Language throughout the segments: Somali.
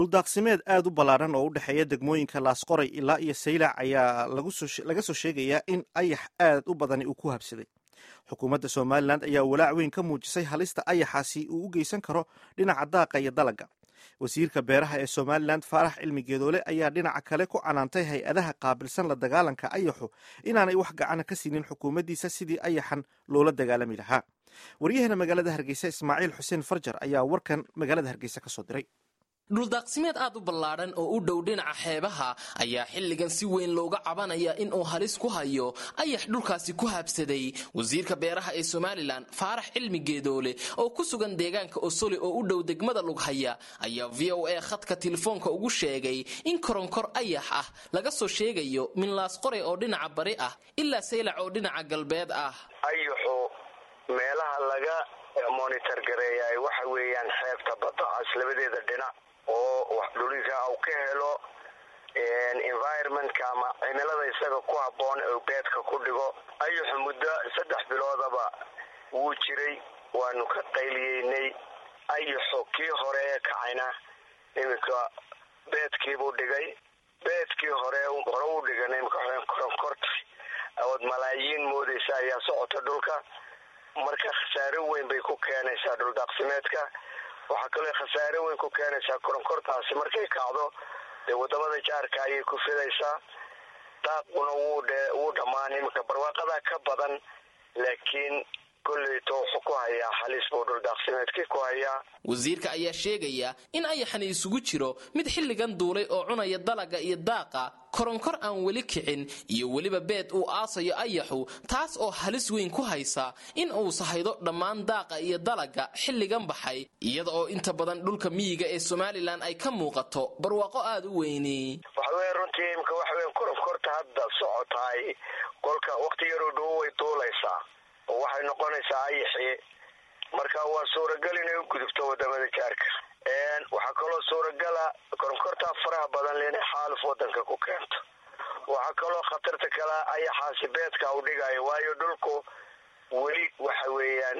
Dhuldaaqsimeed aad u ballaaran oo u dhexeeya degmooyinka Laasqoray ilaa iyo Saylac ayaa laga soo sheegayaa in ayax aad u badani uu ku habsaday. Xukuumadda Somaliland ayaa walaac weyn ka muujisay halista ayaxaasi uu u geysan karo dhinaca daaqa iyo dalagga. Wasiirka beeraha ee Somaliland Faarax Cilmi Geedoole ayaa dhinaca kale ku canaantay hay-adaha qaabilsan la dagaalanka ayaxu inaanay wax gacana ka siinin xukuumaddiisa sidii ayaxan loola dagaalami lahaa. Waryaheena magaalada Hargeysa Ismaaciil Xuseen Farjar ayaa warkan magaalada Hargeysa ka soo diray. dhuldaaqsimeed aad u ballaaran oo u dhow dhinaca xeebaha ayaa xilligan si weyn looga cabanaya in uu halis ku hayo ayax dhulkaasi ku habsaday. Wasiirka beeraha ee Somaliland Faarax Cilmi Geedoole oo ku sugan deegaanka Osole oo u dhow degmada Lughaya ayaa VOA khadka telefoonka ugu sheegay in koronkor ayax ah laga soo sheegayo min Laasqoray oo dhinaca bari ah ilaa Saylac oo dhinaca galbeed ah. ayaxu meelaha laga monitor gareeyay waxa weeyaan xeebta badda labadeeda dhinac oo wax dhulka uu ka helo environment-ka ama cimilada isaga ku habboon oo beedka ku dhigo. ayaxu muddo 3 biloodaba wuu jiray, waanu ka qayliyeynay. ayaxu kii hore kacayna imika beedkii buu dhigay, beedkii hore uu dhigay imika koronkorta awood malaayiin moodaysa ayaa socota dhulka. marka khasaare weyn bay ku keenaysaa dhuldaaqsimeedka. waxa kale khasaare weyn ku keenaysaa koronkortaasi markay kacdo wadamada jaarka ayay ku fidaysaa. daaquna wuu dhammaan imika barwaaqada ka badan, laakiin kulleeto wuxuu ku hayaa halis buu dhuldaaqsimeedkii ku hayaa. Wasiirka ayaa sheegaya in ayaxani isugu jiro mid xilligan duulay oo cunaya dalaga iyo daaqa, koronkor aan weli kicin iyo weliba beed uu aasayo ayaxu, taas oo halis weyn ku haysa in uu sahaydo dhammaan daaqa iyo dalaga xilligan baxay, iyada oo inta badan dhulka miyiga ee Somaliland ay ka muuqato barwaaqo aad u weyni. waxay runtii imka waxay koronkorta hadda socotay kolka waqti yar oo dhow way duulaysaa oo waxay noqonaysaa ayaxii. marka waa suuragal inay u gudubto wadamada jaarka. waxa kaloo suuragala koronkorta faraha badan inay xaaluf wadanka ku keento. waxa kaloo khatarta kale ayaxaasi beedka u dhigayo, waayo dhulku weli waxa weeyaan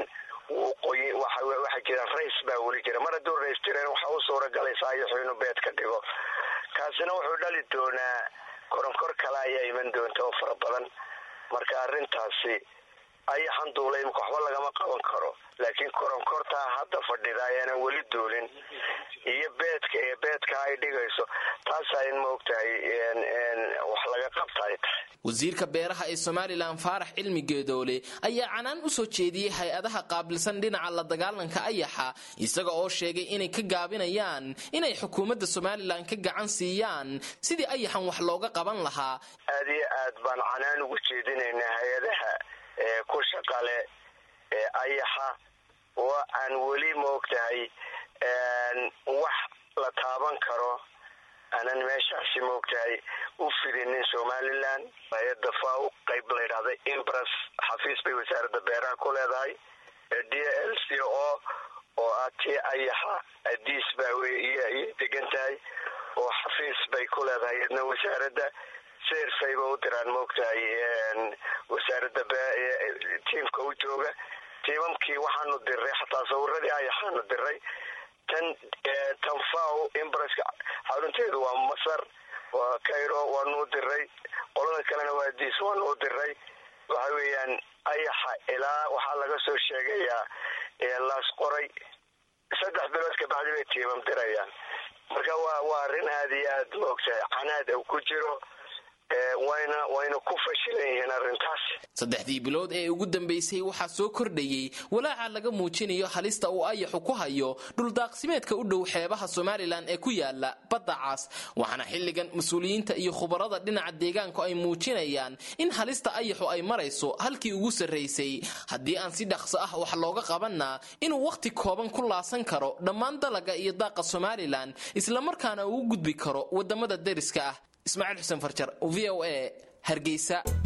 waxa jira rays baa weli jira. mar hadduu rays jireen waxa u suuragalaysa ayaxu inuu beed ka dhigo. kaasina wuxuu dhali doonaa koronkor kale ayaa iman doonta oo fara badan. marka arrintaasi ayaxan duulay waxba lagama qaban karo, laakiin koronkorta hadda fadhida ayana weli duulin iyo beedka ay dhigayso taas ay moogtahay wax laga qabtay. Wasiirka beeraha ee Somaliland Faarax Cilmi Geedoole ayaa canaan u soo jeediyay hay-adaha qaabilsan dhinaca la dagaalanka ayaxa, isaga oo sheegay inay ka gaabinayaan inay xukuumadda Somaliland ka gacan siiyaan sidii ayaxan wax looga qaban lahaa. aad iyo aad baan canaan ugu jeedinaynaa hay-adaha ku shaqale ayaxa oo aan weli moogtahay wax la taaban karo aanan meeshaasi moogtahay u fidinin Somaliland. hay-adda FAO qayb la yidhaahdo Imbras xafiis bay wasaaradda beeraha ku leedahay. DLCO oo ati ayaxa adiis baa way degan tahay oo xafiis bay ku leedahay idna wasaaradda seerfayba u diraan moogtahay wasaaradda tiimka u jooga. tiimamkii waxaanu diray xataa sawiradii ayaxaanu diray. tan FAO Imbraska xarunteedu waa Masar, waa Cairo, waanu diray. qolada kalena waa diis waanu diray. waxa weeyaan ayaxa ilaa waxaa laga soo sheegayaa Laasqoray 3 bilood ka bacdi bay tiimam dirayaan. marka waa arrin aad iyo aad moogtahay canaad ku jiro. wayna ku fashilayeen arrintaas. 3 bilood ee ugu dambeysay waxaa soo kordhayay walaaca laga muujinayo halista uu ayaxu ku hayo dhuldaaqsimeedka u dhow xeebaha Somaliland ee ku yaala badda cas, waxaana xilligan mas'uuliyiinta iyo khubarada dhinaca deegaanka ay muujinayaan in halista ayaxu ay marayso halkii ugu sareysay, haddii aan si dhaqso ah wax looga qabanna inuu waqti kooban ku laasan karo dhammaan dalaga iyo daaqa Somaliland, isla markaana uu gudbi karo wadamada deriska ah. Ismaaciil Xuseen Farjar, VOA, Hargeysa.